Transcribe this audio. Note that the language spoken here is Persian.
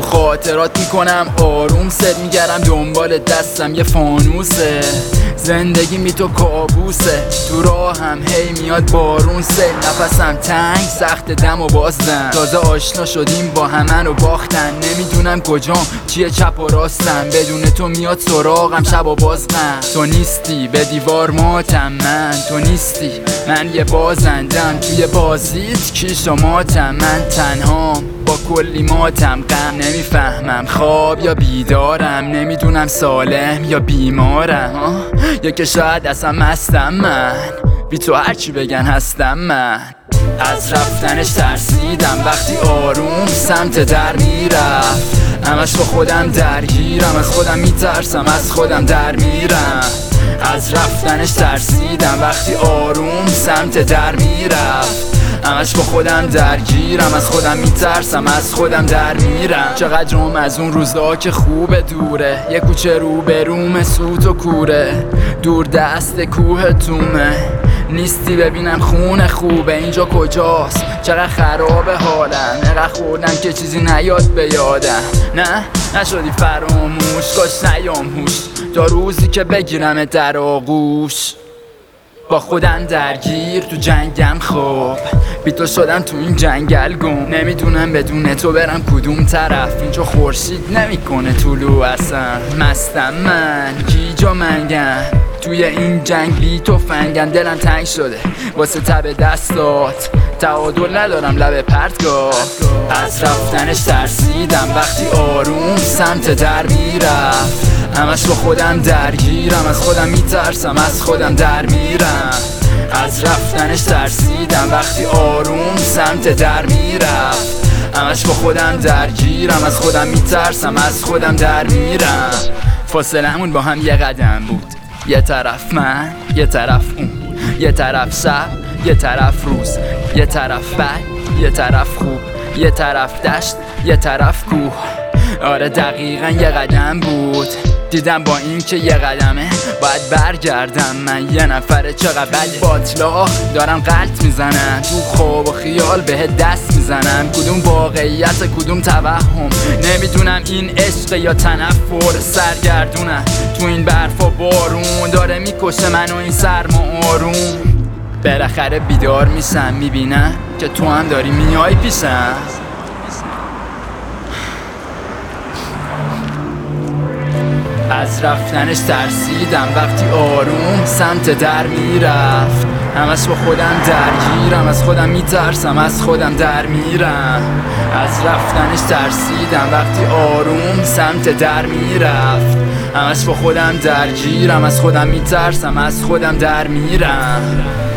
خاطرات میکنم آروم، سر میگردم دنبال دستم یه فانوسه. زندگی می تو کابوسه، تو راهم هی میاد بارون، سه نفسم تنگ سخت دم و بازدم. تازه آشنا شدیم با همن و باختن، نمیدونم کجام چیه چپ و راستم. بدون تو میاد سراغم شب و بازم. تو نیستی به دیوار ماتم من، تو نیستی من یه بازندم توی بازیت کیش و ماتم. من تنهام با کلی ماتم، غم نمیفهمم خواب یا بیدارم، نمیدونم سالم یا بیمارم، یا که شاید اصلا مستم من، بی تو هرچی بگن هستم من. از رفتنش ترسیدم وقتی آروم سمت در میرفت، همش با خودم درگیرم، از خودم میترسم از خودم در میرم. از رفتنش ترسیدم وقتی آروم سمت در میرفت، همش با خودم درگیرم، از خودم میترسم از خودم در میرم. چقدرم از اون روزا که خوبه دوره، یه کوچه رو به روم سوت و کوره، دور دست کوه تومه، نیستی ببینم خونه خوبه. اینجا کجاست چقدر خرابه حالم، نقدر خوردم که چیزی نیاد به یادم. نه نشدی فراموش، کاش نیام هوش تا روزی که بگیرم در آغوش. با خودم درگیر تو جنگم خوب، بی تو شدم تو این جنگل گم، نمیدونم بدون تو برم کدوم طرف. اینجا خورشید نمیکنه طلوع اصلا، مستم من گیجا منگم توی این جنگ بی تو فنگم. دلم تنگ شده واسه تب دستات، تعادل ندارم لب پرتگاه. از رفتنش ترسیدم وقتی آروم سمت در میرفت، همش با خودم درگیرم، از خودم میترسم از خودم در میرم. از رفتنش ترسیدم وقتی آروم سمت در میرفت، همش با خودم درگیرم، از خودم میترسم از خودم در میرم. فاصلمون با هم یه قدم بود، یه طرف من یه طرف اون، یه طرف شب یه طرف روز، یه طرف بد یه طرف خوب، یه طرف دشت یه طرف کوه. آره دقیقا یه قدم بود، دیدم با این که یه قدمه باید برگردم. من یه نفره چقدر بد باطلاق دارم غلط میزنم، تو خواب و خیال به دست میزنم. کدوم واقعیت کدوم توهم، نمیدونم این عشق یا تنفر. سرگردونم تو این برف و بارون، داره میکشه منو این سرما آروم. بالاخره بیدار میشم میبینم که تو هم داری میای پیشم. از رفتنش ترسیدم وقتی آروم سمت در میرفت، همش با خودم درگیرم، از خودم میترسم از خودم در میرم. از رفتنش ترسیدم وقتی آروم سمت در میرفت، همش با خودم درگیرم، از خودم میترسم از خودم در میرم.